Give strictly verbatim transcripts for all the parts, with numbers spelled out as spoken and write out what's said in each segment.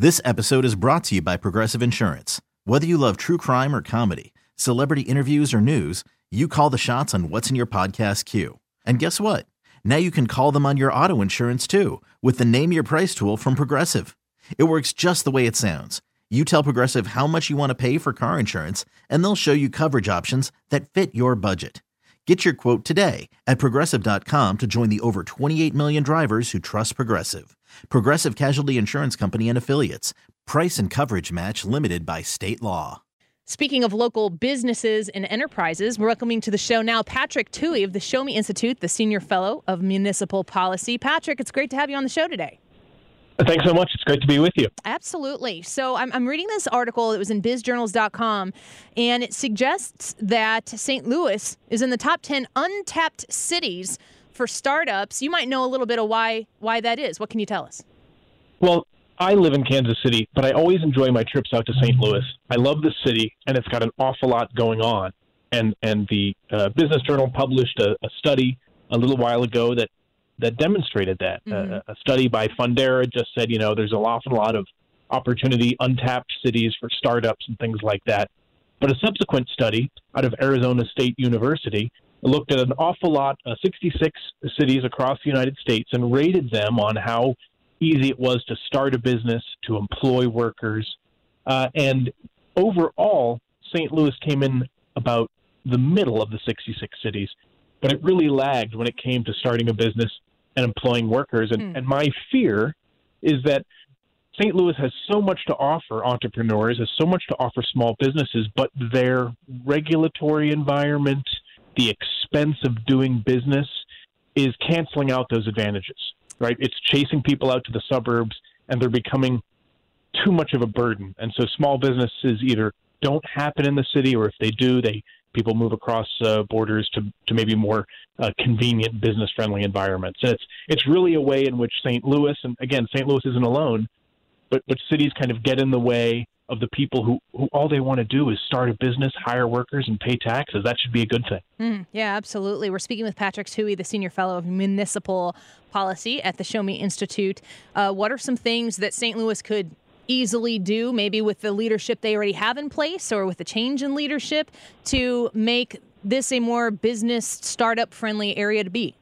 This episode is brought to you by Progressive Insurance. Whether you love true crime or comedy, celebrity interviews or news, you call the shots on what's in your podcast queue. And guess what? Now you can call them on your auto insurance too with the Name Your Price tool from Progressive. It works just the way it sounds. You tell Progressive how much you want to pay for car insurance, and they'll show you coverage options that fit your budget. Get your quote today at progressive dot com to join the over twenty-eight million drivers who trust Progressive. Progressive Casualty Insurance Company and Affiliates. Price and coverage match limited by state law. Speaking of local businesses and enterprises, we're welcoming to the show now Patrick Tuohy of the Show Me Institute, the Senior Fellow of Municipal Policy. Patrick, it's great to have you on the show today. Thanks so much. It's great to be with you. Absolutely. So I'm, I'm reading this article. It was in biz journals dot com, and it suggests that Saint Louis is in the top ten untapped cities for startups. You might know a little bit of why why that is. What can you tell us? Well, I live in Kansas City, but I always enjoy my trips out to Saint Louis. I love the city, and it's got an awful lot going on. And and the uh, Business Journal published a, a study a little while ago that that demonstrated that. Mm-hmm. Uh, a study by Fundera just said, you know, there's an awful lot of opportunity, untapped cities for startups and things like that. But a subsequent study out of Arizona State University looked at an awful lot, uh, sixty-six cities across the United States, and rated them on how easy it was to start a business, to employ workers. Uh, and overall, Saint Louis came in about the middle of the sixty-six cities, but it really lagged when it came to starting a business and employing workers. And, mm. and my fear is that Saint Louis has so much to offer entrepreneurs, has so much to offer small businesses, but their regulatory environment, the expense of doing business is canceling out those advantages, right? It's chasing people out to the suburbs, and they're becoming too much of a burden. And so small businesses either don't happen in the city, or if they do, they people move across uh, borders to, to maybe more uh, convenient, business-friendly environments. And it's it's really a way in which Saint Louis, and again, Saint Louis isn't alone, but, but cities kind of get in the way of the people who, who all they want to do is start a business, hire workers, and pay taxes. That should be a good thing. Mm, yeah, absolutely. We're speaking with Patrick Tuohy, the Senior Fellow of Municipal Policy at the Show Me Institute. Uh, what are some things that Saint Louis could easily do, maybe with the leadership they already have in place or with the change in leadership, to make this a more business startup-friendly area to be?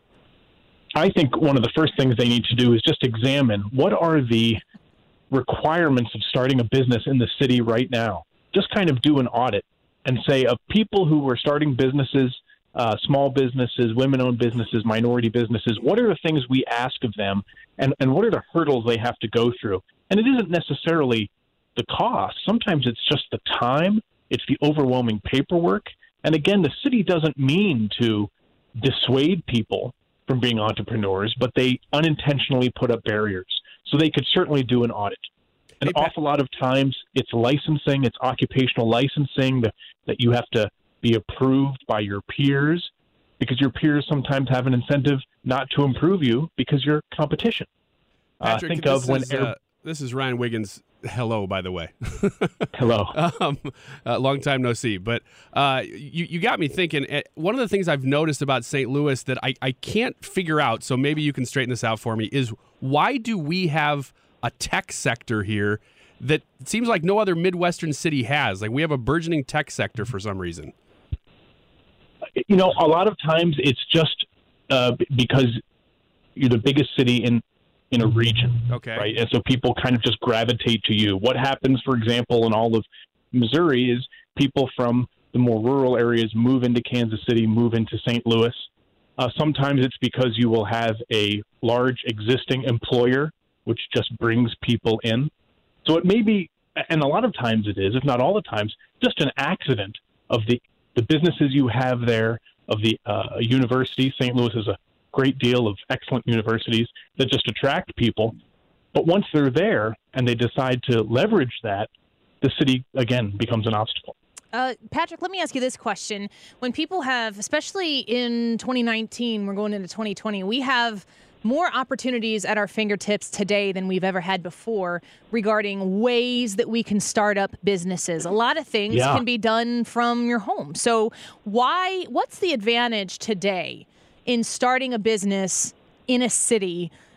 I think one of the first things they need to do is just examine what are the requirements of starting a business in the city right now. Just kind of do an audit and say, of people who are starting businesses, uh, small businesses, women-owned businesses, minority businesses, what are the things we ask of them, and, and what are the hurdles they have to go through? And it isn't necessarily the cost. Sometimes it's just the time. It's the overwhelming paperwork. And again, the city doesn't mean to dissuade people from being entrepreneurs, but they unintentionally put up barriers. So they could certainly do an audit. An hey, awful lot of times it's licensing, it's occupational licensing that, that you have to be approved by your peers, because your peers sometimes have an incentive not to improve you because you're competition. Patrick, uh, think of when is, uh, this is Ryan Wiggins. Hello, by the way. Hello. Um, uh, long time no see. But uh, you, you got me thinking. Uh, one of the things I've noticed about Saint Louis that I, I can't figure out, so maybe you can straighten this out for me, is why do we have a tech sector here that it seems like no other Midwestern city has? Like, we have a burgeoning tech sector for some reason. You know, a lot of times it's just uh, because you're the biggest city in in a region, okay, right? And so people kind of just gravitate to you. What happens, for example, in all of Missouri is people from the more rural areas move into Kansas City, move into Saint Louis. Uh, sometimes it's because you will have a large existing employer, which just brings people in. So it may be, and a lot of times it is, if not all the times, just an accident of the, the businesses you have there, of the uh, university. Saint Louis is a great deal of excellent universities that just attract people. But once they're there and they decide to leverage that, the city, again, becomes an obstacle. Uh, Patrick, let me ask you this question. When people have, especially in twenty nineteen, we're going into twenty twenty, we have more opportunities at our fingertips today than we've ever had before regarding ways that we can start up businesses. A lot of things yeah. can be done from your home. So why, what's the advantage today in starting a business in a city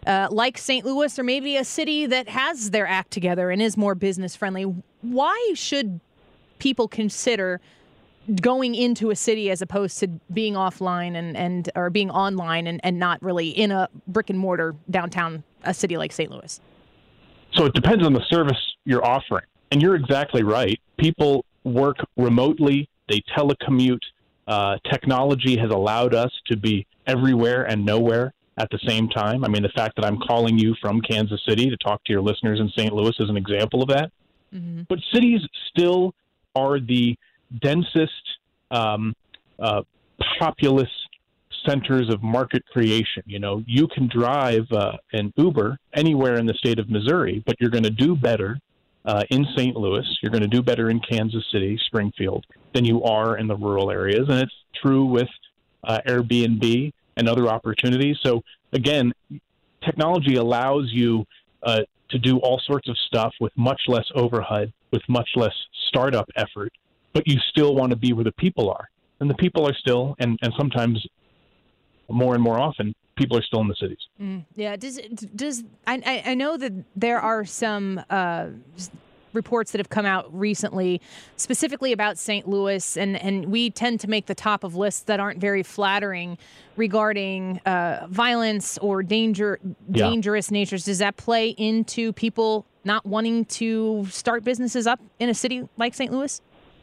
uh, like Saint Louis, or maybe a city that has their act together and is more business friendly. Why should people consider going into a city as opposed to being offline and, and or being online and, and not really in a brick and mortar downtown, a city like Saint Louis? So it depends on the service you're offering. And you're exactly right. People work remotely. They telecommute. Uh, technology has allowed us to be everywhere and nowhere at the same time. I mean, the fact that I'm calling you from Kansas City to talk to your listeners in Saint Louis is an example of that. Mm-hmm. But cities still are the densest, um, uh, populous centers of market creation. You know, you can drive uh, an Uber anywhere in the state of Missouri, but you're going to do better uh, in Saint Louis. You're going to do better in Kansas City, Springfield, than you are in the rural areas. And it's true with uh, Airbnb and other opportunities. So again, technology allows you uh, to do all sorts of stuff with much less overhead, with much less startup effort, but you still want to be where the people are. And the people are still, and, and sometimes more and more often, people are still in the cities. Mm, yeah. Does does I I know that there are some uh, reports that have come out recently, specifically about Saint Louis, and and we tend to make the top of lists that aren't very flattering regarding uh, violence or danger, Yeah. dangerous natures. Does that play into people not wanting to start businesses up in a city like Saint Louis?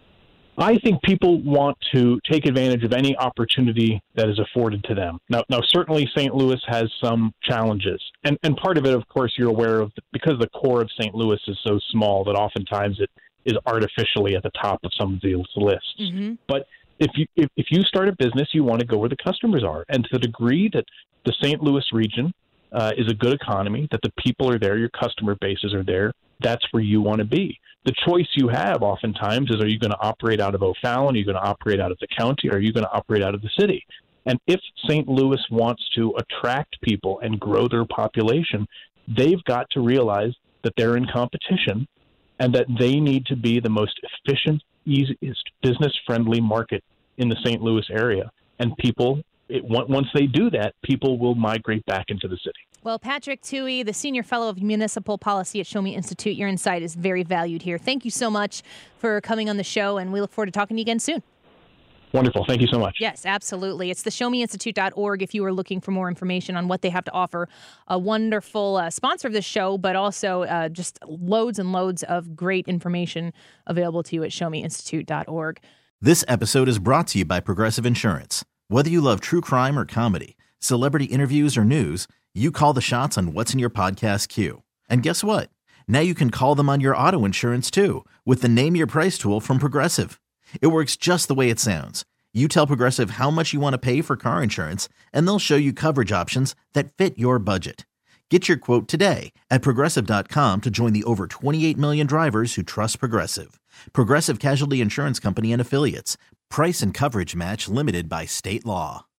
I think people want to take advantage of any opportunity that is afforded to them. Now, now certainly Saint Louis has some challenges. And, and part of it, of course, you're aware of, because the core of Saint Louis is so small that oftentimes it is artificially at the top of some of these lists. Mm-hmm. But if you, if, if you start a business, you want to go where the customers are. And to the degree that the Saint Louis region uh, is a good economy, that the people are there, your customer bases are there, that's where you want to be. The choice you have oftentimes is, are you going to operate out of O'Fallon? Are you going to operate out of the county? Or are you going to operate out of the city? And if Saint Louis wants to attract people and grow their population, they've got to realize that they're in competition and that they need to be the most efficient, easiest, business-friendly market in the Saint Louis area. And people, it, once they do that, people will migrate back into the city. Well, Patrick Tuohy, the Senior Fellow of Municipal Policy at Show Me Institute, your insight is very valued here. Thank you so much for coming on the show, and we look forward to talking to you again soon. Wonderful. Thank you so much. Yes, absolutely. It's the show me institute dot org if you are looking for more information on what they have to offer. A wonderful uh, sponsor of this show, but also uh, just loads and loads of great information available to you at show me institute dot org. This episode is brought to you by Progressive Insurance. Whether you love true crime or comedy, celebrity interviews or news, you call the shots on what's in your podcast queue. And guess what? Now you can call them on your auto insurance too with the Name Your Price tool from Progressive. It works just the way it sounds. You tell Progressive how much you want to pay for car insurance, and they'll show you coverage options that fit your budget. Get your quote today at progressive dot com to join the over twenty-eight million drivers who trust Progressive. Progressive Casualty Insurance Company and Affiliates. Price and coverage match limited by state law.